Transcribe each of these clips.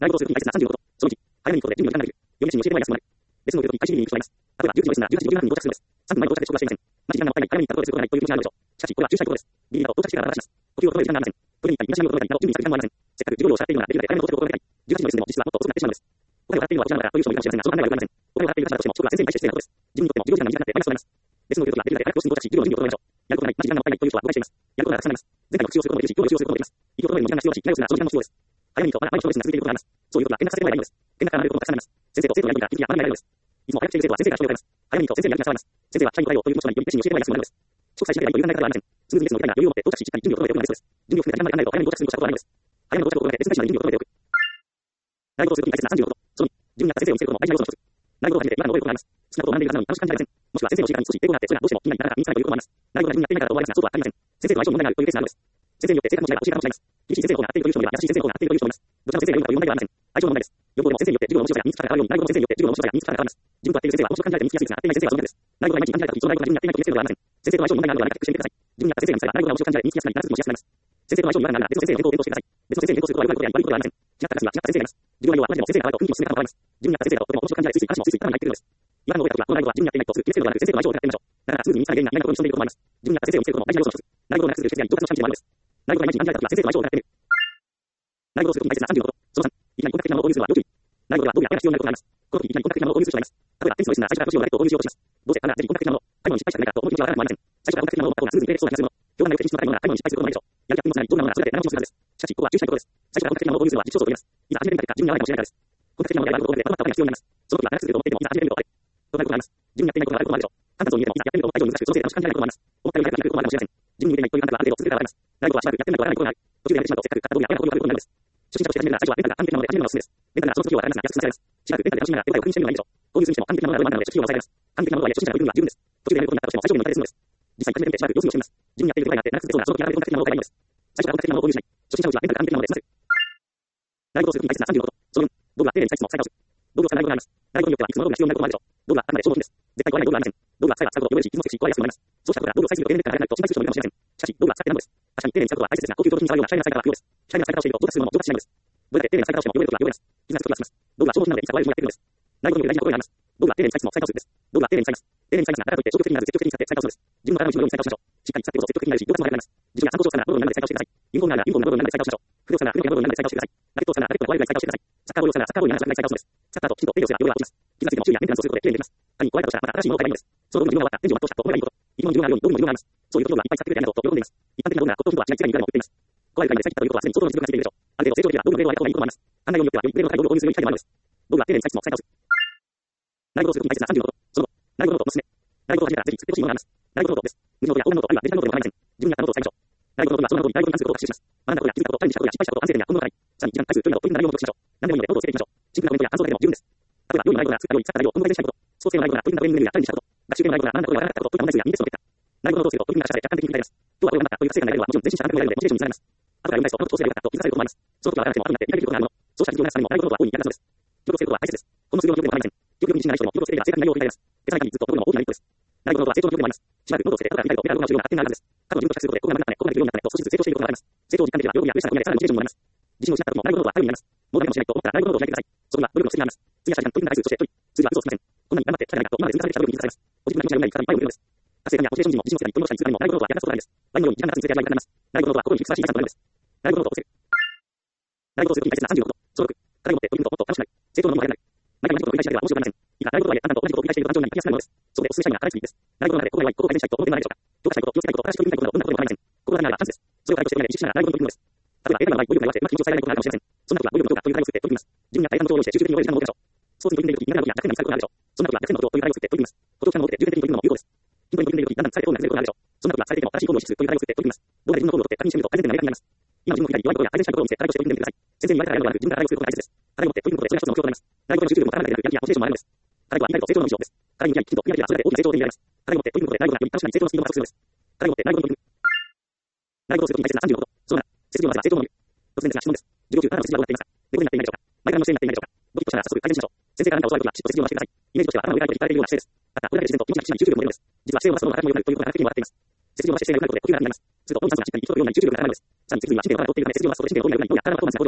内部動数分解説35度。その1、早めにことで準備を時間ができる。読み出しに教えてマイナスマイナス。別の領域1ミリに加えます。例えば、11時ですが、18時57分に到着するのです。3分前に到着で遅刻はしていません。まず時間が早めに行ったところで通過がないという気持ちがあるでしょう。しかし、これは注意したいことです。B など到着時間が流します。呼吸を整える時間がありません。トイレに行ったり、東に戻ったりなど準備する時間もありません。せっかく授業料を支払っているのなら、できるだけ早めに到着を心がけたい。18時の時点でも実質はもっと遅くなってしまうのです。お金を払っているのはこちらなのだという人もいるかもしれませんが、その考えはよくありません。お金を払っている立場としても、職は先生に対して失礼なことです。自分にとっても授業時間が短くなってマイナスとなります。別の領域はできるだけ早く教室に到着し、授業の準備を整えましょう。やることがない、時間がもったいないという人は誤解しています。やることがたくさんあります。前回の復習をすることもできるし、今日の復習をすることもできます。意図を整えるのに時間が必要だし、内容するのはその時間も必要です。早めにと、まだ毎日のレッスンが続いていることがあります。そういうことは連絡させてもらえばいいのです。連絡が離れることもたくさんあります。先生と生徒のやり取りが息が合わないのです。いつも早くしている生徒は先生が人を呼ばれます。早めにと先生にやる気が伝わります。先生は社員の対応という気持ちがより熱心に教えてもらいやすくなるのです。即歳しなければ余裕がない方はありません。スムーズにレッスンを受けたいな余裕を持って到着し、しっかり準備を整えておくのがベストです。準備を含めた時間まで考えると早めに到着することはないのです。早めの到着を心がけて、レッスン開始まで準備を整えておく。内部動数分解説35度。その2、自分に合った先生を見つけることも大事な要素の一つ。内部を初めて今の能力を学びます。好きなことを学んでいるはずなのに楽しく感じられません。もしくは先生の教え方に少し抵抗があって、それがどうしても気になりなかなか身につかないということもあります。内部が自分にやっていないからと思われますが、そうとはありません。先生と相性に問題があるというケースがあるのです。先生によって性格も違いが教え方も違います。厳しい先生の方が合っているという人もいれば、優しい先生の方が合っているという人もいます。どちらも先生が良いという問題ではありません。相性の問題です。両方でも先生によって授業の面白さや身につかないからように、内部も先生によって授業の面白さや身につかないからです。自分と合っている先生は面白く感じられて身につきやすいですが、合っていない先生はその逆です。内部が毎日感じられた時、その内部が自分にやっていないという先生ではありません。先生と相性に問題があるのでは何かチェックしてみてください。自分に合った先生が見つかれば内部が面白く感じられ、身につきやすくなり、話す時もしやすくなります。先生と相性に違和感があるなら別の先生の言動を検討してください。別の先生に検討することは悪いことであり、悪いことではありません。違ったクラスには違った先生がいます。授業内容は同じでも先生が変わると雰囲気も進め方も変わります。自分に合った先生だととても面白く感じられ、ついつい話もついつい頭に入ってくるのです。違和感を覚えた時は、この内容は自分にやっていないとすぐ決めつけるのではなく、先生と相性を測ってみましょう。だからスムーズに身につかない原因がいないところに潜んでいることもあります。自分に合った先生を見つけることも大事な要素の一つ。内容をなくする術や上達のチャレンジもあるのです。内容がいまいち感じられた時は先生と相性を測ってみる。内容動数分解説35度。その3、いきなり本格的なものを購入するのは要注意。内容ではどうやら必要になることがあります。この時いきなり本格的なものを購入する人がいます。例えばテニスのレッスンなら最初から女子をラケットを購入しようとします。どうせあんなぜひ本格的なもの、最後に失敗したくないかと思う気持ちはわからなくもありません。最初から本格的なものを買うのはスムーズにプレイできそうな気がするもの。評判が良くて品質の高いものなら最後に失敗することもないでしょう。やる気があってもつながりどうなものならそれだけ長持ちするはずです。しかしここは注意したいところです。最初から本格的なものを購入するのは実証素を取ります。いざ始めてみた結果自分に合わないかもしれないからです。本格的なものであることでまとまったお金が必要になります。その時は長くすると思っていてもいざ始めてみるとあれとなることがあります。自分にやっていないことがあることもあるでしょう。簡単そうに見えてもいざやってみると大丈夫難しくそのせいで楽しく感じないこともあります。思ったより早くやることもあるかもしれません。自分に向いていないという判断はある程度続けるからあります。内容はしばらくやってみないとわからないことがある。途中でやめてしまうとせっかく買った道具や親のことがあることになるのです。初心者として始めるなら最初はレンタルが完璧なもので始めるのがおすすめです。レンタルならその時はわかりますが安く済ませられます。しばらくレンタルで楽しみながら手応えを確認してみるのがいいでしょう。購入するにしても完璧なものがあるまでなので初期費用が抑えられます。完璧なものとはいえ初心者が売るには十分です。途中でやめることになったとしても最小限の値でするのです。実際に始めてみてしばらく様子見をしてみます。自分にやっている手応えがあって長く続けそうなその時やられる本格的なものを買えばいいのです。最初から本格的なものを購入しない。初心者のうちはレンタルが完璧なもので済ませる。内部動数分解説35度。その4、道具は丁寧に再質も再倒す。道具を使う内容があります。内容によってはいつも道具が必要になることもあるでしょう。道具はあくまで消耗品です。絶対壊れない道具はありません。道具は使えば使うほど汚れるし、傷もつくし、壊れやすくもなります。そうしたことから道具を再生すると丁寧にかられないと心配する人もいるかもしれません。しかし、道具は使ってなんぼです。確かに丁寧に使うことは大切ですが、高級上品に使うようなシャイな使い方は不要です。シャイな使い方をしていると上達するのも上達しないのです。どれだけ丁寧に使い方をしても汚れる時は汚れます。傷がつく時はつきます。道具は消耗品なのでいつか壊れる日もやってくるのです。内容によって大事なことがあります。道具は丁寧に再質も再倒すです。道具は丁寧に使います。丁寧に使いますが、だからといって消極的にならず積極的に使って再倒すのです。自分の体の一部のように再倒しましょう。しっかり使ってこそ積極的になるし、上達も早くなります。自分が参考書を使うならボロになるので再倒してください。ユニフォームならユニフォームなボロになるので再倒しましょう。服を使うなら服のボロになるので再倒してください。ラケットを使うならラケットの壊れるぐらい再倒してください。サッカーボールを使うならサッカーボールになるぐらい再倒すのです。サッカーときちんと手入れをすれば汚れは落ちます。傷がついても修理やメンテナンスをすることできれいにできます。仮に壊れたとしたらまた新しいものを買えばいいのです。その分の自分が終わった、エンジンを全うしたと思えばいいこと。今の自分があるように道具にも自分があります。そういうところはいっぱい使ってくれてありがとうと喜んでいます。一般的な道具なら骨董品とは違い違いにいくらでも売っています。壊れるぐらいまで再切ったということはすでに相当の実力がついているでしょう。ある程度成長できれば道具のグレードを上げた方がいいこともあります。考えようによってはよりグレードの高い道具を購入するように機会もあるのです。道具は丁寧に再質も再倒す。内部動数分解説35度。その後、内部ノートおすすめ。内部ノートを始めたらぜひ作ってほしいものがあります。内部ノートです。無地ノートやオープンノートあるいはデジタルノートでも構いません。自分に合ったノートを使いましょう。内部ノートにはそのノートに内部に関することを学習します。学んだことや気づいたこと、チャレンジしたことや失敗したこと、反省点や本物がない。さらに一番回数、距離などポイントな内容を記録しましょう。何でもいいのでノートをつけていきましょう。シンプルなコメントや感想だけでも十分です。例えば、良い内容なら作ったように使った内容を今後改善したいこと。スポーツ系の内容なら取り組んだトレーニングメニューやチャレンジしたこと。学習系の内容なら学んだことがわからなかったことといった問題数や認識の結果。内部ノートをすると取り組みがしたで客観的に振り返ります。どうはこうなったという達成感が得られるのはもちろん前進した感覚が得られるのでモチベーションにつながります。後から読み返すとこのことをすればよかったと気づかれることもあります。その時はわからなくても後になって理解できることがあるもの。そうした実況をなすためにも内部ノートは大いに役立つのです。記録することは大切です。この数量の記録でも構いません。記録に自信がない人でも記録すれば正確な内容を振り返ります。手伝いにずっと取るのも大きな一歩です。内部ノートは成長の記録でもあります。しばらくノートをつけて後から振り返るとメダルの重要な発展があるはずです。過去の自分と着することでここがなくなったね、ここができるようになったねと少しずつ成長していることがあります。成長を実感できればブログや上したことでさらにモチベーションも上がります。自信を失った時も内部ノートは頼りになります。もうダメかもしれないと思ったら内部ノートを開いてください。そこには努力の質があります。次は社会の取り組みの回数、そして取り、次は嘘をつきません。こんなに頑張って社会がと今まで積み重ねてきた努力に気づかれます。ポジティブな気持ちが生まれるからいっぱいを得るのです。達成感やモチベーション時にも自信をつけたり、モチベーション時にも自信をつけたりのも自信の時にとても社につなげられる。ワインのように時間が続いてやりがいがあります。内部ノートは心にふさわしい財産となるのです。内部ノートを起こせる。内部動数分解説35度。その6、課題を持って取り組むともっと楽しくなる。成長のものも早くなる。毎回同じことを繰り返しだけでは面白くなりません。いいか、内部ノートはあなたと同じことを繰り返していると単調になりやすくなるのです。そこでお勧めしたいのが課題作りです。内部の中でここが悪い、ここを改善したいと思っているのはないでしょうか。強化したいこと、気をつけたいこと、新しく取り組みたいことなどどんなことでも構いません。ここがないならチャンスです。それを課題として考えて実施しながら内部に取り組むのです。例えば、データの場合、語彙力が弱くてうまく緊張されないことがあるかもしれません。そんな時は語彙力の強化という課題を作って取り組みます。自分に合った英単語帳を用意して集中的に覚える時間を設けましょう。スポーツに取り組んでいる時、苦手な動きや楽な時に使うことがあるでしょう。そんな時は楽な動という課題を作って取り組みます。補助者の動で重点的に取り組むのも有効です。筋トレに取り組んでいる時、だんだん疲れてどうなることがあるでしょう。そんな時は疲れても新しいゴールを意識するという課題を作って取り組みます。動画で自分のゴールを取って確認してみると改善点が明らかになります。今自分の左弱いことや改善したいことを見せ課題として取り組んでみてください。先生に言われたらやるのではなく自分が課題を作ることが大切です。課題を持って取り組むことでそれが一つの目標となります。内部の集中力も高まらなければやる気やモチベーションも上がるのです。課題は理解と成長の道です。課題に向き合い、きちんと向き合ってそれだけ大きな成長を手に入れられます。課題を持って取り組むことで内部がより楽しくなり成長のスピードが加速するのです。課題を持って内部に取り組む。内部をするときに大切な35度。その7、設備のまずは成長のみ。突然ですが質問です。授業中あなたの設備はどうなっていますか。猫になっていないでしょうか。前からの姿勢になっていないでしょうか。ドキッとしたら早速改善しましょう。先生があなたを教わることはきちっと設備を回してください。イメージとしては頭の上から引かれているような姿勢です。また、これだけ自然と気持ちが集中力も出るのです。実は姿勢を回すのが頭も良くなるということが科学的に分かっています。設備を回して姿勢が良くなることで呼吸が楽になります。すると脳に酸素がしっかり行き届くようになり集中力が高まるのです。さらに設備は足で行うと思っているので設備を回すことで神経が大きくなるように脳や体のパフォーマンスが向上します。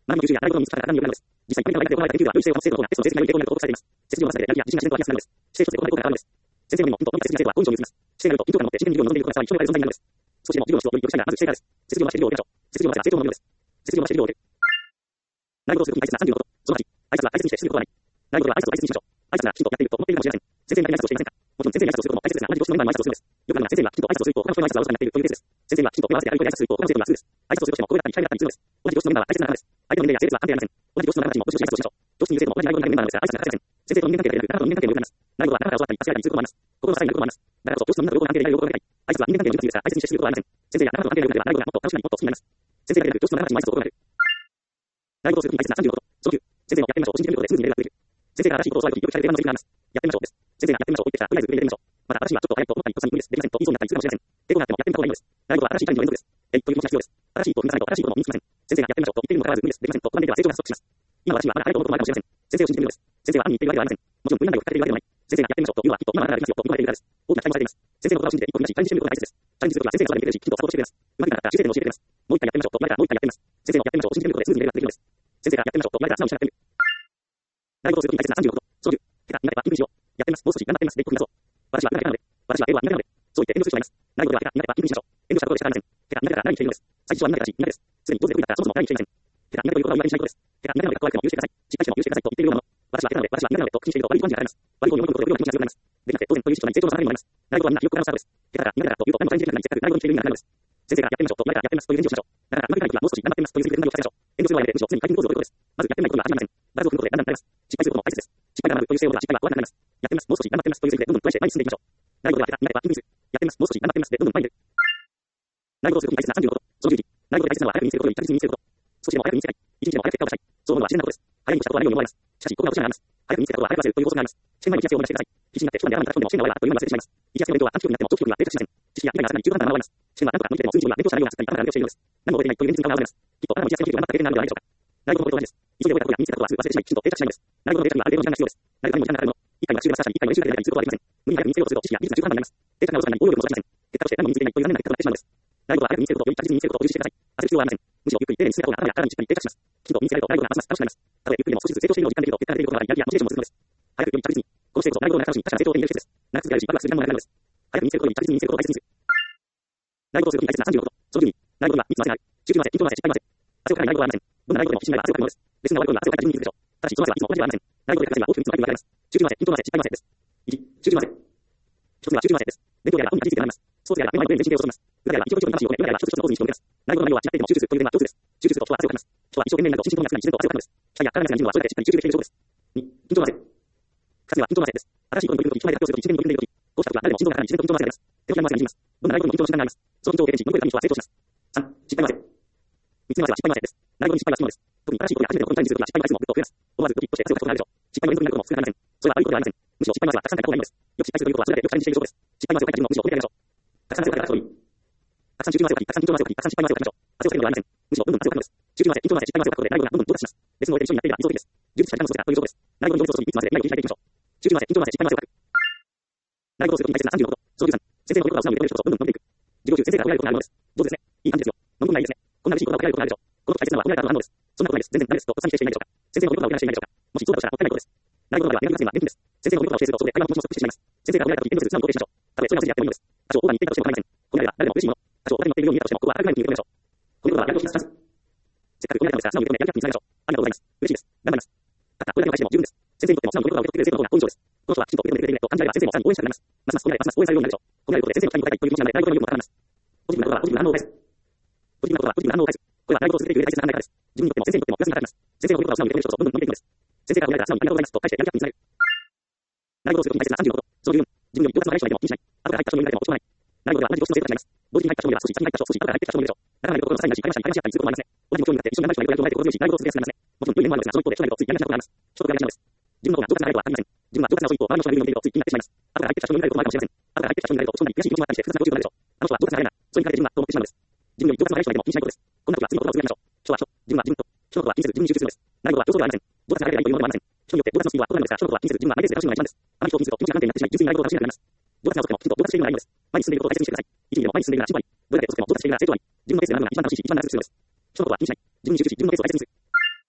周りの吸収や内部の密集から何を行うのです。実際、アメリカの大学で行われた研究では、有性を持つ成分がテストの性能を報告されています。設置を合わせて、やりや自信が先行が安くなるのです。指定と成功が効果があるのです。先生のも、本当に設置が成功は好印象を結びます。指定になると、緊張感を持って試験に授業を望んでいることが伝わり、将来の存在になるのです。少しでも授業の質をより良くしたいなら、まず指定からです。設置を回して授業を受けましょう。設置を回して成功の授業です。設置を回して授業を受ける。内部をすることに大切な36こと。その8、挨拶は挨拶にしてすることはない。内部は挨拶を挨拶にしましょう。挨拶がきちんとやっていると思っているかもしれません。先生に挨拶をしていませんか？もちろん先生に挨拶をすることも大切ですが、同じ教室のメンバーに挨拶をするのです。よくあるのが先生がきちんと挨拶をすると、他の人の挨拶がおろしになっているというケースです。先生がきちんと手を合わせて歩いて挨拶すると、他の生徒がするです。挨拶をするとしても、声だったり機会だったりするのです。同じ教室のメンバーは大切な仲間です。相手の年齢や性別は関係ありません。同じ教室の仲間たちも同じ教室に挨拶をしましょう。教室にいる生徒も同じ内容になるメンバーなのですが、挨拶が欠かせません。先生と人間関係ではなく、仲間と人間関係でよくなります。内部は仲間が教わったり、助け合ったりすることもあります。心の支えになることもあります。だからこそ、教室のみんなと両方の関係でいられる両方がいたい。挨拶は人間関係の重要ですが、挨拶にしてすることはありません。先生や仲間との関係でよくなれば、内部がもっと楽しくなり、もっと好きになります。先生がいる教室の仲間たちも挨拶を心がける。内部をすることに大切な36こと。その9、先生もやってみましょう。信じることでスムーズにやれることができる。先生が新しいことを教わるとき、よく聞かれる定番のセリフがあります。やってみましょうです。先生がやってみましょうと言ってきたら、とりあえず受け入れてみましょう。また新しいはちょっと早いと思ったり、とっさに無理です。できませんと言いそうになったりするかもしれません。抵抗があってもやってみた方がいいのです。内部は新しいチャレンジの連続です。という気持ちが必要です。新しいことを見なさいと新しいことも身につきません。先生がやってみましょうと言っているにもかかわらず無理です。できませんと不安定では成長が加速します。今私はまだあれと思うこともあるかもしれません。先生を信じているのです。先生は暗に言っているわけではありません。もちろん分野内をかけているわけではない。先生がやってみましょうというのはきっと今ならできますよと言われているからです。大きな期待もされています。先生の言葉を信じて一歩踏み出し、チャレンジしてみることが大切です。チャレンジするときは先生がそばにいてくれるし、きちんとサポートしてくれます。うまくなかったら修正点を教えてくれます。もう一回やってみましょうと言われたらもう一回やってみます。先生のやってみましょうを信じてみることでスムーズにやれることができるのです。先生がやってみましょうと言われたら素直に従ってみる。内部をするときに大切な36こと。その10、てか、苦手は緊急にしよう。やってみます。もう少し頑張ってみます。で、ここに出そう。私は苦手なので、私は英語は苦手なので、そう言って遠慮する人がいます。内部ではてか、苦手は緊急にしましょう。遠慮したことで仕方ありません。てか、苦手だから何言っているのです。最初は苦手だし、苦手です。すでに上手で不利だったらそもそも何言っていません。てか、苦手ということは言い訳にしないことです。てか、苦手なのでかっこ悪くても許してください。失敗しても許してくださいと言っているようなもの。私は下手なので、私は苦手なのでと口にしていると悪い感じがられます。悪い方に追い込むことで良い気持ちが強くなります。できなくて当然という主張に成長の差があります。内部はみんな記憶からのスタートです。下手だから苦手だというと何もチャレンジできなくなり、せっかく内部に来ている意味がないのです。先生がやってみましょうと言われたらやってみますという返事をしましょう。だからうまくいかないときはもう少し頑張ってみますというセリフで何を伝えましょう。遠慮するのはやめてむしろ常に回転ポーズを取ることです。まずやってみないことには始まりません。バランスを組むことでだんだん慣れます。失敗することも大切です。失敗が学ぶという性能では失敗は怖くなります。やってみます。もう少し頑張ってみますというセリフでどんどんトライして前に進んでいきましょう。内部ではてか苦手は緊急です。やってみます。もう少し頑張ってみますでどんどん前に出る。内部をするときに大切な35こと。その11、内部で大切なのは早く身につけることより着実に身につけること。少しでも早く身につけたい。一日でも早く結果を出したい。そう思うのは自然なことです。早いにしたことは何よりも思われます。しかし、ここが落ちがあります。早く身につけたことは早く忘れるという法則があります。試験前に気圧を思い出してください。必死になって一晩で頭に立つ人でも試験が終わらないというのを忘れてしまいます。一圧の勉強は短期記憶になっても長期記憶には定着しません。知識や理解がさらに中途半端なまま終わります。試験は何とか無理でも数日には勉強した内容が作ったり頭から勉強しているのです。何も覚えていないという現実に顔が現れます。きっとあなたも一圧の勉強が全く出てないのではないでしょうか。内部のことと同じです。急いで覚えたことや身につけたことはすぐ忘れてしまい、きちんと定着しないのです。内部のデータにはある程度の時間が必要です。何かにも時間がかかるもの。一回の学習でマスターしたり、一回の練習だけでやったりすることはできません。無理に早く身につけようとすると知識や技術が中途半端になります。データが遅くなり応用力も続きません。結果として何も身につけていないという残念な結果となってしまうのです。内部は早く身につけることより着実に身につけることを重視してください。焦る必要はありません。むしろゆっくり丁寧に進めた方が頭や体にしっかり定着します。きちんと身につけられると内部がますます楽しくなります。たとえゆっくりでも少しずつ成長しているのを実感できると結果が出ていることがあり、やる気やモチベーションも続くのです。早くより着実に。この成功と内部の中楽しみ、確かな成長を手に入れる施設です。長く続けられるし、ワクワクする時間も長くなるのです。早く身につけることより着実に身につけることを大切にする。内部をするときに大切な36こと。その12、内部には3つの汗がある。集中の汗、緊張の汗、失敗の汗。汗をかかない内部はありません。どんな内部でも自信があれば汗をかくものです。レッスンが終わる頃には汗をかいた自分に気づくでしょう。ただし、その汗はいつも同じではありません。内部でかかせば大きく3つの内部があります。集中の汗、緊張の汗、失敗の汗です。1、集中の汗。一つ目は集中の汗です。勉強であれば本に気づいて学びます。スポーツであれば目の前にブレーンで神経を注ぎます。裏であれば一生懸命に魂を込め、裏であれば一つ一つのポーズに絞ります。内部の内容は違っていても集中するという点は共通です。集中すると人は汗をかきます。人は一生懸命になると心身ともにがつなり自然と汗をかくのです。機械や体の汗が人はそれだけしっかり集中できている証拠です。2、緊張の汗。二つ目は緊張の汗です。新しいことに取り組むとき、機械で発表するとき、一年に取り組んでいるとき、こうしたときは誰でも心臓が体に自然と緊張の汗があります。手のひらの汗がにじみます。どんな内容にも緊張の瞬間があります。その緊張を経験し、乗り越えるために人は成長します。3、失敗の汗。三つ目の汗は失敗の汗です。内容に失敗はつきものです。特に新しいことや初めてのことにチャレンジするときは失敗の回数もぐっと増えます。思わずドキッとして汗をかくことがあるでしょう。失敗の連続になることも少なくありません。それは悪いことではありません。むしろ失敗の汗はたくさんかいた方がいいのです。よく失敗するということはそれだけよくチャレンジしている証拠です。失敗の汗をかいた自分をむしろ褒めてあげましょう。たくさん汗をかいた人に、たくさん集中の汗をかき、たくさん緊張の汗をかき、たくさん失敗の汗をかきましょう。汗をかくのではありません。むしろどんどん汗をかくのです。集中の汗、緊張の汗、失敗の汗をかくことで内容がどんどん上達します。レッスンを終えて一緒にやっていれば理想的です。充実した時間を過ごせたという証拠です。内容の上手を注ぎ、いつまでで内容を切り替えていきましょう。集中の汗、緊張の汗、失敗の汗をかく。内容をするときに大切な36こと。その13、先生の言葉を素直に受け止めることをどんどん伸びていく。授業中先生が褒められることがあるのです。上手ですね。いい感じですよ。飲み込んないいですね。こんな嬉しい言葉を褒められることがあるでしょう。この時大切なのは褒められたことがあるのです。そんなことないです。全然ダメですと、とっさに否定していないでしょうか。先生の言葉を受け流していないでしょうか。もしそうだとしたらもったいないことです。内容の場合は苦手な現金です。先生の言葉を教えるとそこで会話の気持ちも少ししてしまいます。先生が褒められた時、遠慮せず素直に肯定しましょう。たとえそれは筋でやってもいいのです。多少オーバーに言っていたとしても構いません。褒められた誰でも嬉しいもの。多少オーバーに乗っているように見えたとしても、ここは温かい目に受け止めましょう。この言葉はやる気を必ず。せっかく褒められたのですが、素直に受け止め、やる気につなげましょう。ありがとうございます。嬉しいです。頑張ります。ただ、これだけの返しでも十分です。先生にとっても素直に言葉を受け取ってくれる生徒の方が好印象です。この人はきちんと受け止めてくれていると感じられば先生もさらに応援したくなります。ますます褒められ、ますます応援されるようになるでしょう。褒められることで先生の期待に応えたいという気持ちが内部の意味も高まります。ポジティブなことはポジティブな反応を返す。ポジティブなことはポジティブな反応を返す。これは内容を続けていく上で大切な考え方です。自分にとっても先生にとってもプラスになります。先生の言葉を素直に受け止める人とどんどん伸びていくのです。先生が褒められたら素直にありがとうございますと返してやる気につなげる。内容をするときに大切な35こと。その14、自分より上達のない人がいても気にしない。後から入った人の言い方でも落ち込まない。内容では同じ教室の生徒たちがいます。同時に入った人もいれば少し先に入った人、少し後から入ってきた人もいるでしょう。なかなかのところの際になり、会話したり、会話し合ったりすることもありますね。同じ目標に向かって一緒に頑張る人がいると相手を心強いし、内容を続けやすくなりますね。もちろん良い面もあるのですが、その一方で将来とついやりがちなことがあります。人とが大事なのです。自分の方が上達な例とはありません。自分は上達な人一方、周りの人が言うのを見ているとつい気になってしまいます。後から入ってきた人の言い方でもあるかもしれません。後から入ってきた人の言い方と落ち込んだり悔しい気持ちもあったりして複雑な状況になるでしょう。あの人は上達なれな、そういう感じで自分はと思ってしまうのです。自分より上達な人がいても気にしないことです。こんな時は次の言葉を続けましょう。人は人、自分は自分と、人のことは気にせず自分に集中するのです。内容は上手ではありません。上達なれないというものではありません。人によって上達のスピードは異なるのですが、人のことは気にせず自分はマイペースで楽しむのが一番です。あまり人を気にすると気持ちが不安定になってしまい、純粋に内容を楽しめなくなります。上達な遅くてもきちんと上達しているのがいいのです。前に進んでいることを大切にしてください。一時でも前に進んでいるなら進歩あり。どれだけ遅くても上達しているなら成長あり。自分のペースであるのが一番楽しいし、一番長くするのです。人のことは気にしない。自分に集中し、自分のペースを大切にする。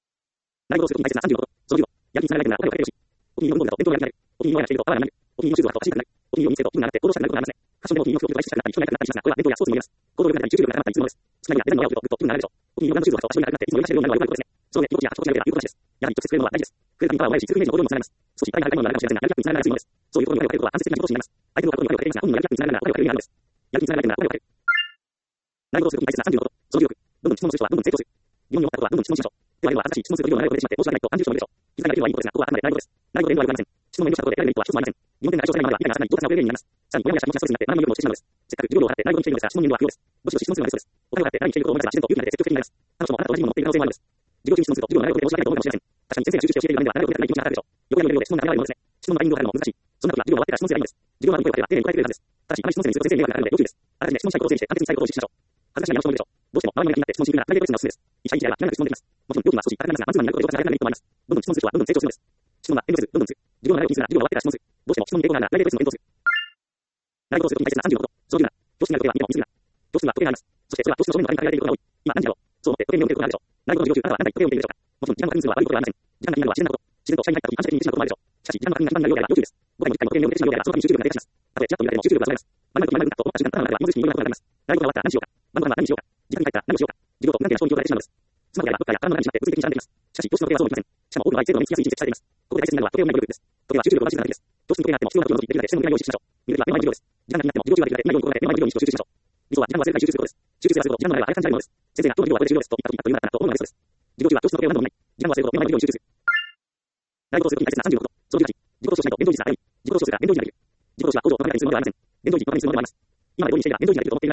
内部をすると大切な35度。その15、やりにつながれるなら、お金をかけるし。お気に入りの温度だと伝統がやりになる。お気に入りの親がしているとパワーがなる。お気に入りの手術だと走りたくなる。お気に入りの店と気になって行動したくなることがありますね。ファッションでもお気に入りの服を外出したくなったり、人がいなくなったりしますが、これは伝統やスポーツにも言えます。行動力が出たり、集中力が高まったりするものです。つまりは、デザインの親を見ると、ぐっと気分が上がるでしょう。お気に入りのブランドシューズだと場所になくなって、いつもいらっしゃるようになるのは悪いことですね。その上、居心地や足をしなければということです。やはり直接触れるのは大事です。触れたパワーを得るし、続くイメージの向上にもつながります。少しいっぱいなるものがあるかもしれませんが、やりやすくにつながりやすいものです。そういうところにお金をかけることは間接的な行動になります。相手のことにお金をかけるが、本人のやりやすくにつながるならお金をかける意味があるのです。やりにつながれるならお金をかける。内部をすると大切な35度。その16、どんどん質問をする人はどんどん成長する。疑問に思ったことはどんどん質問しましょう。では、は正しい質問することをような内容でしまって、申し訳ないと感じる人もいるでしょう。気づかないというのはいいことですが、ここはあくまで内部です。内部で遠慮はございません。質問を遠慮したところで得られるメリットは一つもありません。疑問点が解消されないまでは理解が浅い、唐突なお礼になります。さらに、親やした気持ちがストレスになって、何の力もしてしまうのです。せっかく授業料を払って内部に来ているのですが、質問には不要です。どしどし質問するのがベストです。お金を払って内部に来ていることを思い出せば、自然と勇気が出て積極的になります。彼女もあなたと同じものを持っている可能性もあるのです。授業中に質問すると、授業の内容で申し訳ないと思うかもしれません。確かに先生が集中して教えている場面では、なるほどという気持ちが上がるでしょう。横やるようで質問が長いものですね。質問のタイミングを変えるのも難しい。そんな時は授業が終わってから質問すればいいのです。授業のある声をかければ丁寧に答えてくれるはずです。ただし、あまり質問せずにずっと先生に迷惑がかかるので要注意です。あらかじめ質問したいことを整理して、簡潔に伝えることを意識しましょう。恥ずかしな山本でしょう。どうしても周りの目が気になって質問しにくいなら、プライベートレッスンがおすすめです。一対一であれば気長く質問できます。もちろん、料金は少し高くなりますが、マンツーマンになることで上達が早くなると思います。どんどん質問する人はどんどん成長するのです。質問は遠慮せず、どんどんする。授業の内容を気にするなら、授業が終わってから質問する。どうしても質問に抵抗があるなら、プライベートレッスンを検討する。内部をすると大切な35度。その17、教室にある時計は見れば見すぎな。教室には時計があります。そして、それは教室の正面の壁に掲げられていることが多い。今、何時だろう。そう思って時計に目を向けることがあるでしょう。内部の授業中、あなたは何回時計を見ているでしょうか。もちろん、時間の確認するのは悪いことではありません。時間が気になるのは自然なこと。自然と下に入ったり、反射的に見てしまうこともあるでしょう。しかし、時間の確認が一番大事な量であれば要注意です。5回も10回も時計に目を向けてしまうようであれば、その時に集中力が低下します。たとえちらっと見られても集中力が下がります。まるまると思った時間が経たなくなれば、芋づる式にようなことになります。ライブが終わったら何しようか。晩ご飯は何にしようか。時間が入ったら何をしようか。授業と無関係な衝撃を与えてしまうのです。つまりあれば、どこかや腹の中にしまって物理的に遮断できます。しかし、教室の時計はそうもいきません。しかも多くの場合、生徒の目につきやすい位置で設置されています。ここで大切なのは時計を見ない努力です。時計は集中力を大事なだけです。教室に時計があっても必要な時を除き、できるだけ視線の向きを意識しましょう。見るときは目の前に授業です。時間が気になっても授業中はできるだけ目を向けないように心がけて目の前に授業に集中しましょう。理想は時間を忘れずに集中することです。集中すればするほど時間の流れはあやかになるものです。先生が今日の授業はこれで終了ですと言ったというならと思うのがベストです。授業中は教室の時計を何度も見ない。時間を忘れるほど目の前に授業に集中する。内部をするときに大切な35度。その18、自己投資をしないと伝導率が上がり、自己投資をするが伝導率ができる。自己投資は工場を隣にするものではありません。伝導率に隣にするものではあります。今までどういうにしていれば伝導率ができると思っているなら大間違いです。今までどういうにしていれば衰える一方です。伝導率が衰えるとどんどん体が衰えます。体は使わないとどんどん体が衰えます。体は使わないとどんどん筋力が衰えます。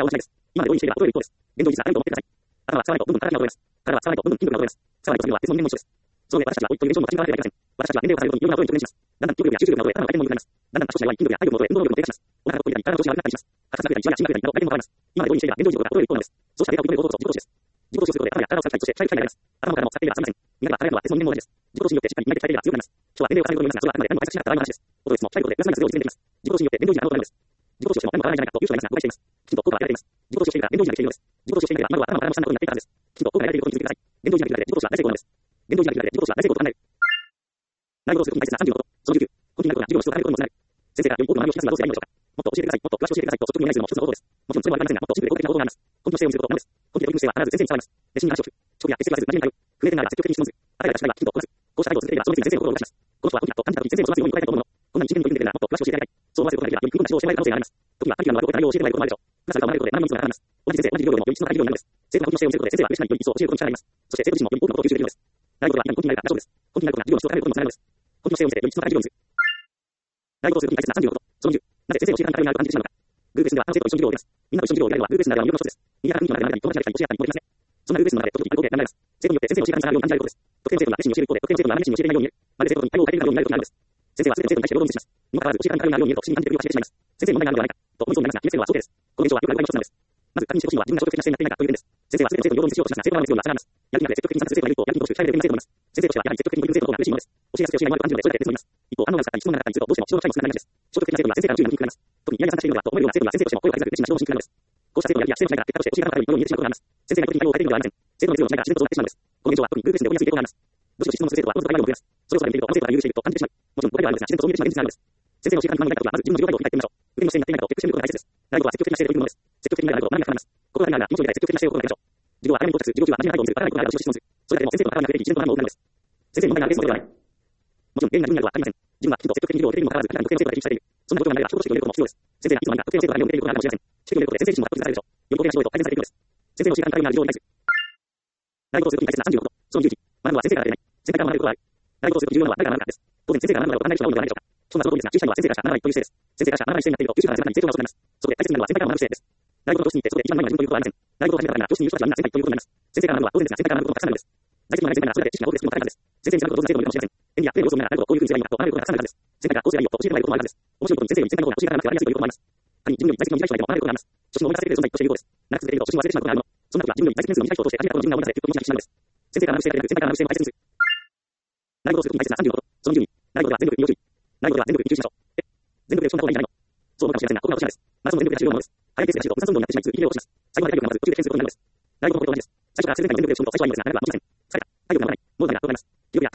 使わないとそれは鉄の人間も一緒です。その上、私たちは老いという現象の立場からではありません。私たちは年齢を重ねるごとにいろんなことに挑戦します。だんだん記憶力や集中力などで頭が回転も良くなります。だんだん多少しない筋力や体力のことで運動力も低下します。お腹が凝ったり、体の調子が悪くなったりします。活発なくなったり、血が沈まなくなったりなど回転も変わります。今までどういうにしていれば伝導力が衰える一方なのです。そうしたデータを認めることこそ自己投資です。自己投資をすることで頭や体を使ったり、そして体を鍛えられます。頭からも使っていれば済みません。皆が使えるのは鉄の人間も同じです。自己投資によってしっかり磨いて鍛えていれば強くなります。人は年齢を重ねることになりますが、それはあくまで何も挨拶しなかった場合の話です。ことですも、鍛えることでプラスマイナスゼロを実現できます。自己投資によって伝導率が上がることがあるのです。自己投資をしても何も変わらないんじゃないかという人がいますが、誤解しています。きちんと効果が得られています。自己投資をしているから伝導率ができているのです。自己投資をしていないでは今のは頭も体も下んなことになっていたはずです。きちんと効果が得られていることに気づいてください。伝導率ができるだけ自己投資は大成功なのです。伝導率ができるだけ自己投資は大成功と考える。内部をするときに大切な35度。その19、本気になることが授業の質を変えることにもつながる。先生がより多くの内容を引き出すにはどうすればいいのでしょうか。もっと教えてください。もっと詳しく教えてくださいと率直にお願いするのも一つの方法です。もちろんそれもありませんが、もっとシンプルで効果的な方法があります。本気の姿勢を見せることなのです。本気で取り組む姿勢は必ず先生に伝わります。熱心に話を聞く。遅刻や欠席はせず真面目に対応。不明点ならば積極的に質問する。あたりが確かにはきちんとこなす。こうした態度を続けていれば、その熱意が先生の心を動かします。この人は本気だと感じたとき先生を育ますように答えたいと思うの。こんなに真剣に取り組んでいるならもっと詳しく教えてあげたい。そう思わせることができれば、より空間な指導をしてもらえる可能性があります。時には短期間の枠を内容を教えてもらえることもあるでしょう。なぜか生まれることで何の密度が上がります。同じ先生、同じ授業でもより質の高い授業になるのです。生徒が本気の姿勢を見せることで先生は嬉しないより一層教えることに力があります。そして生徒自身もより多くのことを吸収できるのです。内部では今に本気になるから大丈夫です。本気になることが授業の質を高めることにもつながるのです。本気の姿勢を見せてより質の高い授業にする。内部をするときに大切な35度。その10、なぜ先生を教える環境にあると感じてしまうのか。グループレッスンでは他の生徒と一緒に授業をやります。みんなと一緒に授業をやるのはグループレッスンならではの魅力の一つです。賑やかな雰囲気の中で学んだり、友達ができたり、教え合ったり、教え合ったりもできますね。そんなグループレッスンの中で時々あることで考えます。生徒によって先生の教え方がように感じられることです。特定の生徒が熱心に教える一方で、特定の生徒があまり熱心に教えていないように見える。まるで生徒に対応を変えるようになることになるのです。先生は全ての生徒に対して平等に接します。にもかかわらず教え方がようになるように見えると不思議に感じているふりをしてしまいます。先生に問題があるのではないかと思いそうになりますが、決めつけるのは想定です。この現象はよくある場合の一つなのです。まず仮にしてほしいのは自分が消極的な姿勢になっていないかという点です。先生は全ての生徒に平等に接しようとしますが、生徒側の熱量が下がります。やる気なくて積極的に参加する生徒がいると、やる気に等しく鍛えられていない生徒もいます。先生としてはやはり積極的に取り組む生徒の方が嬉しいものです。教えさせてほしいのは悪く感じるので、それだけですもいます。一方、反応が薄かったり質問がなかったりすると、どうしても指導の社員も少なくなりがちです。消極的な生徒は先生からの注意が向きます。特に嫌に参加しているのではと思えるような生徒には先生としても声をかけづらく、熱心な指導をしにくくなるのです。こうした生徒のやる気や生徒のしないから結果として教え方が悪いものに見えてしまうことがあります。先生が時に対応を変えているのではありません。生徒の熱量の違いが自然と増大してしまうのです。この現象は特にグループレッスンで起こりやすい傾向があります。どしどし質問する生徒はおのずと会話力を増やす。それをそばで見ていると、あの生徒が優位していると感じてしまう。もちろん誤解ではあるのですが、自然とそう見えてしまう現実があるのです。先生の教え方に不満があるときは、まず自分の授業態度を振り返ってみましょう。腕の姿勢になっていないかとチェックしてみることが大切です。内部は積極的な姿勢でというものです。積極的になると何が変わります。心がないなら、気持ちを入れて積極的な姿勢を心がけましょう。授業は早めに到達、授業中は真面目な態度を見せる、わからないことがあればどしどし質問する。それだけでも先生との会話が増えていき、自然と反応が多くなるのです。先生に問題があるケースもではない。もちろん、原因が自分にあるとは限りません。自分はきちんと積極的に授業を受けているにもかかわらず、かなりの特定の生徒が適している。そんな状況がないから、人として読めることも必要です。先生がいつの間にか特定の生徒が何を受けていることがあるかもしれません。知識を得ることで先生自身も納得されるでしょう。より高定な指導へと改善されていくのです。先生の教え方に対応になる授業に対する。内部をするときに大切な35度。その11、学ぶのは先生からでない。先生から学べることがある。内部をすると重要なのは誰が学ぶかです。当然先生が学ぶのだろうと考える人が多いのではないでしょうか。そんなその通りですが、注意したいのは先生からしか学ばないという姿勢です。先生からしか学ばない姿勢になっていると、優秀な生徒が集まり、生徒が遅くなります。そこで大切なのは先輩から学ぶ姿勢です。内部の教室に行って、そこで一番前には自分ということはありません。内部を始めたからには、教室にいる人たちはみんな先輩ということになります。先生から学ぶのは当然ですが、先輩から学ぶこともたくさんあるのです。在籍の前先輩ならそれだけ知識が豊富で作るのも大変です。先生に学ぶことを上手な生徒もいるかもしれません。演技やプレーの様子を見ながら、なるほど、こういう風にすればいいんだと学べることがたくさんあるからです。先輩がこうすればいいよと教えてもらえることもあるからです。面白いことに先生より先輩の方が教え方がうまくやりやすいということもあります。仮に自分より在籍の短い人がいても学べることがあります。初心を思い出させてくれる存在としていることです。長く続けると初心を忘れてしまうことがあるの。そんな時は自分より在籍年数の短い人として限られたことの自分が思い出され、ぐっと無意識にしまうのです。先生から学ぶ姿勢がでなく、先輩から学ぶ姿勢を大切にする。内部をするときに大切な35度。その12、内部では全力に要注意。内部では全力に集中しましょう。全力でそんな方がいいんじゃないの。そう思うかもしれませんが、ここが落とし穴です。まずその全力で走るものです。速いペースで走ると無差運動になってしまい、続きを落とします。最後まで体力がまず途中で転することになるのです。内部のことと同じです。最初から全力で全力で走ると最初は意味ですが、長くは持ちません。疲れた。体力がない。脳がが衰えます。記憶や体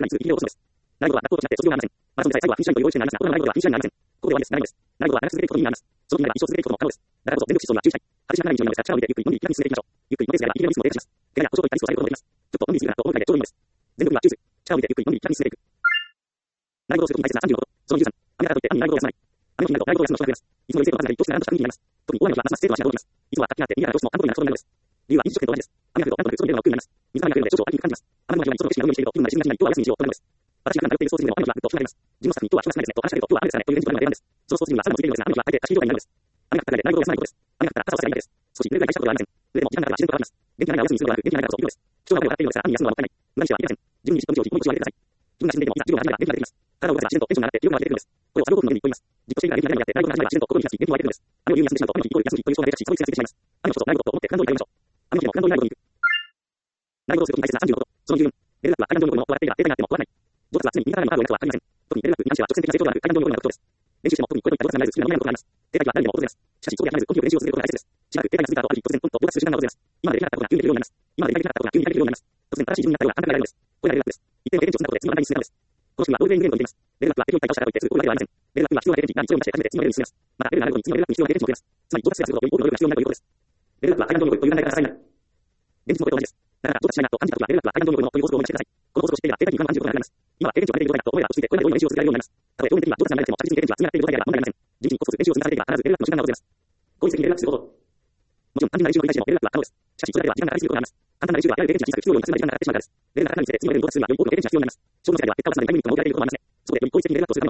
内通、医療をです。内部は学校として卒業がありません。マラソンで最後はフィニッシュラインという要求になりますが、この内部はフィニッシュラインになりません。ここではです。内部です。内部は長く続けることになります。その気になれば一生続けることも可能です。だからこそ全力疾走には注意したい。激しながらに注意なのですが、力を入れてゆっくりのみ気楽に進めていきましょう。ゆっくりのペースであれば息のリズムを低下します。怪我や故障といったリスクを抑えることができます。ちょっとのみするなと思うくらいでちょうどいいのです。全力は注意。力を入れてゆっくりのみ気楽に進めていく。内部をすることに大切な35度。その13。雨が降って雨に内部を休まない。雨の日になると内部を休む人が増えます。いつもより生徒が数が一等しならんとした雰囲気になります。特に大雨の日はますます生徒の足が動きます。いつもは活気があって賑やかな教室も観光になるそうなのです。理由は飲食店と同じです。雨が降ると観光で外に出るのが億劫になります。水がめが増えるので少々秋に感じます。雨の日は人の意識が上にしていると気分が沈みがちになり、今日は休みにしようとなるのです。私が普段通っているソースにも雨の日はぐっと気になります。自分の作品に今日は気が少ないですねと話しかけると今日は雨ですかねという返事が出るのです。そのソースには雨もついているのですが、雨の日は大抵貸し状態になるのです。雨が降ったら内部を休まないことです。雨が降ったら傘を差し上げないです。少し揺れるぐらい大したことはありません。それでも時間が経てば自然と変わります。元気な雨が休みにするのではなく、元気な雨がそういうのです。人が雨を買っているのですが、雨に休むのはもったいない。無駄にしてはいけません。自分にじっと見ておき、もう一度上げてください。気分が沈んでいても、いざ授業が始まれば元気が出てきます。体を動かせば自然とテンションが上がって、気力が出てくるのです。これをサルゴーフの原理と言います。じっとしているが元気が出るようになって、内部が始まれば自然と心に響き、元気が出てくるのです。雨を言うに休んでしまうと、雨の日イコール休みという人が出たし、そこについてしまいます。雨の日こそ内部と思って感動に頼りましょう。雨の日も感動に内部に行く。内部をすることに大切な35度。その理由。レベルアップは階段上の横にも笑っていれば停滞があっても壊れない。上達は常に右からのカードを描くはありません。特にレベルアップに関しては直線的な成長がある階段上のような特徴です。練習しても特にこれといった動作がないず、次の未来のことがあります。停滞は誰でも訪れます。しかし、そうではないず、根気よく練習をすることが大切です。しばらく停滞が続いた後、ある日突然ポンと動かす瞬間が訪れます。今までできなかったことが急にできるようになります。今までできなかったことが急にできるようになります。突然新しい自分になったような感覚が得られるのです。これがレベルアップです。一定の経験値を積んだことで次の段階に進めるのです。この式はゴールデンゲームと言います。レベルアップは敵をいっぱい倒したからといってすぐゴールまではありません。レベルアップは必要な経験値が必要になって初めて次のレベルに進めます。またレベルが上がるごとに次のレベルアップに必要な経験値を増えます。つまり上達することより多くの能力が必要になるということです。レベルアップは階段上のという段階からさらになる。現実のことと同じです。だから上達しないなと感じたときはレベルアップは階段上のという法則を思い出してください。この法則を知っていれば停滞に不安を感じることがなくなります。今は経験値を上げている状態だと思えば落ち着いてこれまで通りの練習を続けられるようになります。たとえ表面的には上達が見られても着実に経験値は積み上がっている状態であれば問題ありません。地道にコツコツ練習を積み重ねていけば必ずレベルアップの瞬間が訪れます。効率的にレベルアップすること。もちろん単純な練習の繰り返しでもレベルアップは可能です。しかしそれだけでは時間がかかりすぎることがあります。簡単な練習はやる経験値が小さく必要量に達するまで時間がかかってしまうからです。レベルが高くなるにつれて次のレベルに到達するにはより多くの経験値が必要になります。小の世界では結果を出すまでにタイムリミットも設けられていることもありますね。そこでより効率的にレベルアップをするための工夫があります。より厳しい練習にもそののです。厳しい練習の方がやる経験値が大きくなります。厳しい練習の方がやる経験値が大きくなるのはやる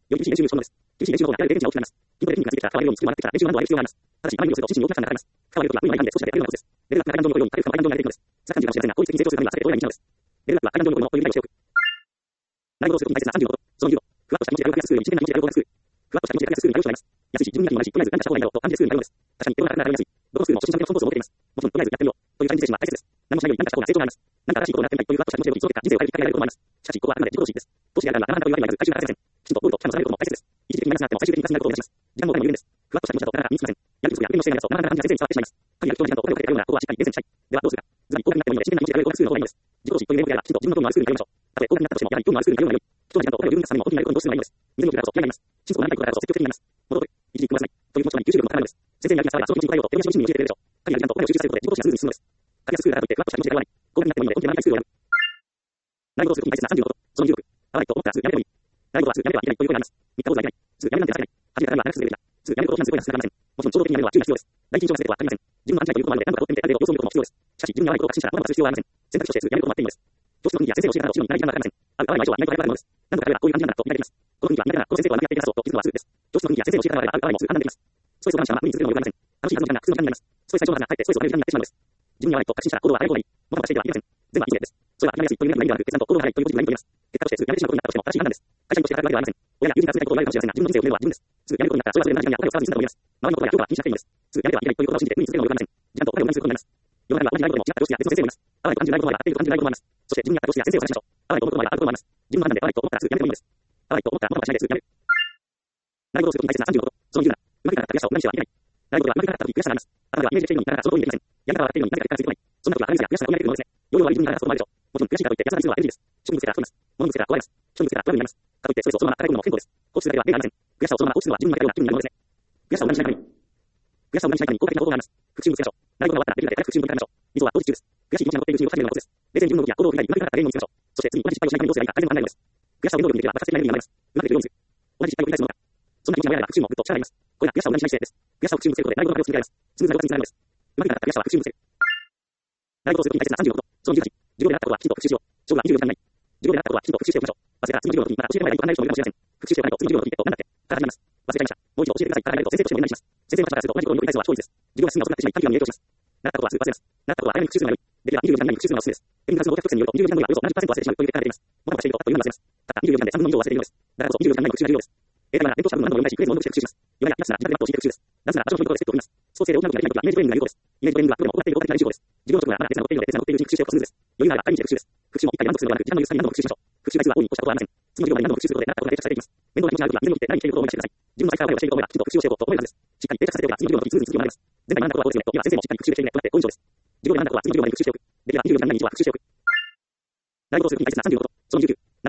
経験値が大きくなります。筋トレテクニックがついてから変わるようにスキルも上がってから練習の難度を上げる必要があります。ただし、あまりにもすると心身に大きな負担がかかります。負荷を入れることは無理なので少しだけやるようなことです。レベルアップが階段上のように軽く階段上に上がっていくのです。さ感じるかもしれませんが、効率的に成長するためには避けておいた道なのです。レベルアップは階段上のようにという理解をしておく。内部をすることに大切な35度。その2度。ふわっとした気持ちでやる気がするより一点な気持ちでやる方がする。ふわっとした気持ちでやる気がするより良くなります。安いし、自分になりし、とりあえず何かした方がいいだろうと感じてすぐにやるのです。確かに手をなかなかやりやすい。どのスクールも初心者向けのコースを設けています。もちろんとりあえずやってみようというチャレンジ精神は大切です。何もしないより何かした方が成長があります。何か新しいことをやってみたいというふわっとした気持ちで動き続けた人生を変えるきっかけが得られることもあります。しかし、ここはあくまで自己投資です。投資であるなら何だというわけにはいかず、回収が立てません。きちんとゴールと期間を定めることも大切です。一時的にマイナスになっても最終的にプラスになることを目指します。時間のお金も有限です。ふわっとした気持ちだとなかなか身につきません。やる気不足や勉強していないやつとなかなか感じが先生に伝わってしまいます。神や人の時間とお金をかけてやるようなここはしっかり冷静にしたい。ではどうするか。ずばり高額になってもいいので、真剣な気持ちでやるようなスクールの方がいいのです。自己投資という名目であれば、きちんと自分の興味のあるスクールに通いましょう。たとえ高額になったとしても、やはり興味のあるスクールに通うのが良い。人の時間とお金を自分がさらにも本気になることにどうするのがいいのです。水の力だと嫌になります。心底のないことだと積極的になります。戻る。一時組ませない。という気持ちに吸収力も高まるのです。先生にやる気が伝われば、その気持ちに応えようと、手放しの心に教えてくれるでしょう。神や時間とお金を集中させることで自己投資がスムーズに進むのです。格安スクールだからといってふわっとした気持ちでやらない。高額になってもいいので、本気で学びたいスクールを選ぶ。内部をすることに大切な35度。その2度。合わないと思ったらすぐやめればいい。内部はすぐやめればいけないということになります。3日後がいけない。すぐやめなんて情けない。初めからは長く続けるべきだ。すぐやめることを非難する声が少なくありません。もちろん衝動的にやめるのは注意が必要です。大緊張がするとは限りません。自分の安全ということもあるので、何度か取ってみて、ある程度様子を見ることも必要です。しかし、自分に合わないことを確信したら、まだする必要はありません。選択肢としてすぐやめることもあっていいのです。教室の雰囲気や先生の教え方を知るのにいきなり時間がかかりません。合う合わない相性は意外と早くなるものです。何度かやればこういう感じなんだと見られてきます。この雰囲気は苦手なこの先生とは何かやっていなさそうと気づくのはすぐです。教室の雰囲気や先生の教え方があれば合う合わないもすぐ判断できます。ストレスを感じたまま無理に続けるのも良くありません。楽しいはずの時間が普通の時間になります。ストレス最小のはずがかえってストレスを上げる時間になってしまうのです。自分に合わないと確信したら行動は早い方がいい。もたもたしていてはいけません。全部はいい例です。それは諦めやすいという意味ではなく、決断と行動が早いというポジティブな意味と言います。結果としてすぐやめてしまうことになったとしても正しい判断です。会社に教えたわけではありません。親や友人から続けたことを言われるかもしれませんが、自分の人生を決めるのは自分です。すぐやめることになったら、それはそれなりに時間やお金を使わずに済んだと思います。周りのことや評価は気にしなくていいのです。すぐやめてはいけないということを信じて無理に続けるのも良くありません。時間とお金を無駄にすることになります。世の中には同じないことでも違った上司や別の先生もいます。合わないと感じるないこともあれば合っていると感じるないこともあります。そして自分に合った上司や先生を探しましょう。合わないと思うこともあれば合うこともあります。自分の判断で合わないと思ったらすぐやめてもいいのです。合わないと思ったらものがしないですぐやめる。内部をすることに大切な35度。その2度。うまくいかなかった悔しさを無駄にしてはいけない。内部はうまくいかなかった時悔しさがあります。あなたがイメージしているのになかなかその通りにできません。やり方は分かっているのに何か結果がついてこない。そんな時はアナリズや悔しさが生み出ているのですね。要領は自分にならすこともあるでしょう。もちろん悔しいからといって安らぎするのは NG です。人にぶつけたら太ります。物にぶつけたら壊れます。人にぶつけたらトラブルになります。かといってストレスをそのまま抱え込むのも不健康です。放置するだけは例がありません。悔しさをそのまま放置するのは自分に負けるような気分になるのですね。悔しさを無駄にしないために。悔しさを無駄にしないために効果的な方法があります。復習をつけましょう。内容が終わったらできるだけ早く復習に向かいましょう。理想は当日中です。悔しい気持ちが残っているうちに起こされるようなことです。冷静に自分の動きや行動を振り返り、うまくいかなかった例に見つけましょう。そして次、同じ失敗をしないためにどうすればいいか改善の考えるのです。悔しさを原動力にできれば爆発的なエネルギーが生まれます。うまくいくようにする。同じ失敗を繰り返すのか。そんな気持ちが親や復習もぐっと力があります。これが悔しさを無駄にしない姿勢です。悔しさを復習にぶつけることで内容の壁を作り上げます。スムーズな動きにつながるのです。うまくいかなかった悔しさは復習にぶつける。内容をすることに大切な35度。その18。授業であったことはきちんと復習しよう。将来24時間ない。授業であったことはきちんと復習しておきましょう。忘れたら次の授業の時にまた教えてもらえないと考える人もいるかもしれません。復習しておかないと次の授業の時ってなんだってから始まります。忘れちゃいました。もう一度教えてくださいからやると先生としてもお願いします。先生の話からすると同じことを繰り返すのは超越です。授業が進み遅くなってしまい短期間に影響します。習ったことはすぐ忘れます。習ったことは早めに復習するのが良い。できれば24時間以内に復習するのがおすすめです。テクニカルの合格特性によると24時間後にはおよそ70%忘れてしまうという結果が出ています。もたもたしているとというのが忘れます。たった24時間で3分の2を忘れているのです。だからこそ24時間以内に復習が重要です。英単語な勉強した分何度も読み返し、クイズを読んで復習します。読めなくなったら時間でマットを教えて復習です。なぜなら場所のポイントでステップを踏みます。創生で大きなことができないときはイメージトレーニングが有効です。イメージトレーニングはプロも行っている効果的な練習法です。授業の直後がまだ手が残っているので手が残っているうちに復習しておくとスムーズです。余裕があれば毎日復習です。復習も一回で満足するのではなく、時間の許す限り何度も復習しましょう。復習回数は大いに越したことはありません。次の授業まで何度も復習することで習ったことが定着されていきます。面倒な気持ちがあるときは以前に来て何に来ていることを思い出してください。自分の才覚を教えると思えばきちんと復習をしておこうと思えるはずです。しっかり定着させておけば次の授業の時にスムーズに続きを学べます。前回学んだことは覚えていないと今先生もしっかり復習できていないとなってこういう以上です。授業で学んだことは次の授業までに復習しておく。できれば24時間以内に一度は復習しておく。内容をすることに大切な35度。その19。内容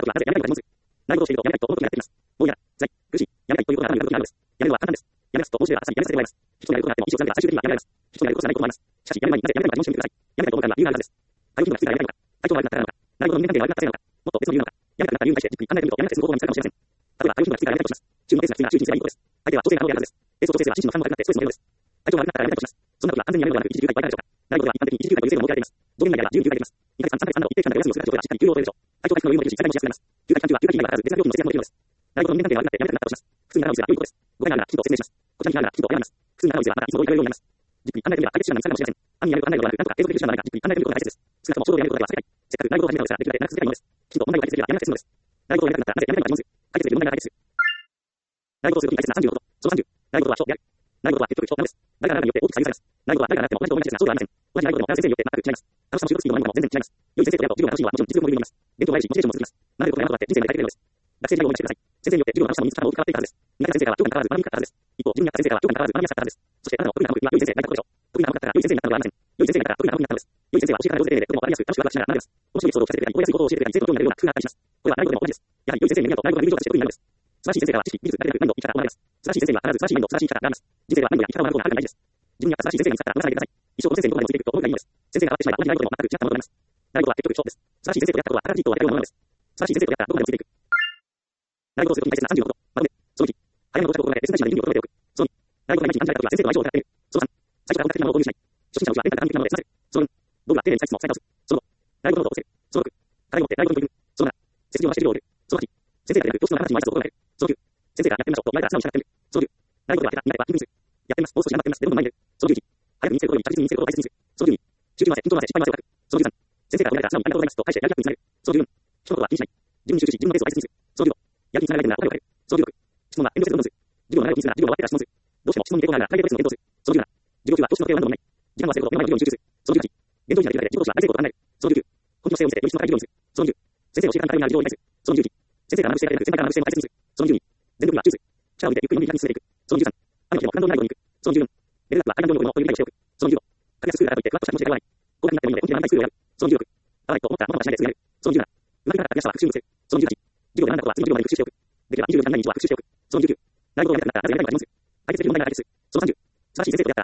はなぜやめないのか質問する。なるほどしているとやめないと思うことになっています。もうやら、在、苦しい、やめないということがあるのです。やめるのは簡単です。やめますと報酬は朝にやめさせてもらいます。人がやることがあっても一生されたら最終的にはやめられます。人がやることがないと思います。しかし、やめる前になぜやめるのか疑問してみてください。やめないと思ったら理由があるはずです。体力がやめたいのか、体調が悪くなったからなのか、なるほど人間関係が悪くなったせいなのか、もっと別の理由なのか、やめたくなった理由に対してじっくり考えてみるとやめなくて済む方法が見つかるかもしれません。例えば、体力がきついからやめたいとします。注目ですが、きついなら注意にすればいいことです。相手は女性が可能であるはずです。ベースと女性は心身の負担も軽くなってストレスも減るのです。体調が悪くなったらやめたいとします。そんなことは完全にやめるのではなく一時休暇いっぱいでしょうか。なるほどは一般的に一時休暇という制度が設けられています。上限以内では自由に休暇できます。2ヶ月3ヶ月間の一定期間でお休みをするから上手はしっかり給料を取れるでしょう。体調回復の余裕もできるし、最大もしやすくなります。休暇期間中は休暇期限がかからず別な料金の節約もできるのです。なるほど人間関係が悪くなってやめたくなったとします。普通に習うのですが良いことです。ごめんながらきちんと説明します。こちらに習うならきちんと謝ります。普通に習うのですがまだいつも通りやれるようになります。じっくり考えてみれば解決手段が見つかるかもしれません。暗にやることはないのではなく、なんとか継続できる手段がないかじっくり考えてみることが大切です。少なくとも衝動でやめることだけは避けたい。せっかく習うことを始めたのですからできるだけ長く続けたいものです。きちんと問題を解決すればやめなくて済むのです。習うことをやめなくなったらなぜやめないのか疑問する。解決できる問題が解決する。習うことをすることに大切な36度。その30。習うことは人である。習うことは結局人なのです。誰が習うかによって大きく左右されます。習うことは誰が習っても同じと同じですが、そうではありません。同じ習うことでも習う先生によって全く違います。楽しさも習得スピードも何も全然違います。良い先生とやると授業が楽しいのはもちろん実力も有利になります。勉強もやるし、モチベーションも続きます。学ぶことがやることだって人生で大体出るのです。学生時代を思い出してください。先生によって授業の楽しさも人数も大きく変わっていたはずです。苦手な先生からは教科に変わらず学びにくかったはずです。一方、自分に合った先生からは教科に変わらず学びやすかったはずです。そしてあなたの得意な科目には良い先生がいたことでしょう。得意な科目だったら良い先生になったのではありません。良い先生になったら得意な科目になったのです。良い先生は教え方が上手で丁寧でとてもわかりやすく楽しくワクワクしながら学びます。面白いエピソードを聞かせてくれたり、覚えやすいことを教えてくれたり、生徒の興味が出るような工夫があったりします。これは習うことでも同じです。やはり良い先生になると習うことが流暢として得意になるのです。素晴らしい先生からは知識、技術、誰でなく何度生き方を学びます。素晴らしい先生には必ず素晴らしい面倒、素晴らしい生き方があります。人生では何度や生き方を学ぶことがはるかに大事です。自分に合った素晴らしい先生が見つかったら目指さないでください。一生この先生のどこまでもついていくと思うがいいのです。先生が変わってしまえば同じ習うことでも全く違ったものになります。習うことは結局一緒です。素晴らしい先生とやったことは新しい人をやるようなものです。素晴らしい先生とやったらどこまでもついていく。習うことをすることに大切な36度。まとめ。その1。早めの到着を心がけ別の大事な意味を込めておく。その2。習うことがいまいち感じられたときは先生と愛情を語ってみる。その3。最初から本格的なものを購入しない。初心者のうちはレンタルが完璧なので済ませる。その2。道具は丁寧に再質問を伝え直す。その5。習うことのノートを載せる。その6。課題を持って習うことに取り組む。その7。設備を回して授業を売る。その8。先生がやる教室の形に挨拶を心がける。その9。先生がやってみましょうと言われたら素直に従ってみる。その10。習うことが手が苦手は筋肉にする。やってます。もう少し頑張ってます。でどんどん前に出る。その11。早く身につけることより着実に身につけることを大切にする。その12。集中まで、均等まで、失敗までを書く。その13。先生が褒められたら素直にありがとうございますと返してやりたくにつなげる。その14。人のことは気にしない。自分に集中し、自分のペースを大切にする。その15。やる気につながらない点ならお金をかける。その16。質問は遠慮せずどんどんする。授業の内容を気にするなら授業が終わってから質問する。どうしても質問に抵抗があるならプライベートレッスンを検討する。その17。授業中は教室の机を何度も見ない。時間を忘れること、目の前の授業に集中する。その18。現状維持ができるだけで自己としては大成功と考える。その19。本気の姿勢を見せてより質の高い授業にする。その20。先生が教え方に頼りになる授業を理解する。その20。先生が学ぶ姿勢だけでなく先輩から学ぶ姿勢も大切にする。その22。全力には注意する。力を入れてゆっくりの右側に進めていく。その23。雨の日でも感動のないように行く。その14。レベルアップは階段上に登るのをお湯みたいにしておく。その15。格安スクールだからといってふわっとした気持ちでやらない。高額になってもいいので本気で満タイスクールをやる。その16。合わないと思ったら物はしないで進める。その17。うまくいかなかったらは復習をする。その18。授業で学んだことは次の授業までに復習しておく。できれば24時間以内に一度は復習しておく。その19。習うことをやめたくなったらなぜやりたいのか疑問する。解決できる問題が解決する。その30。素晴らしい先生とやったら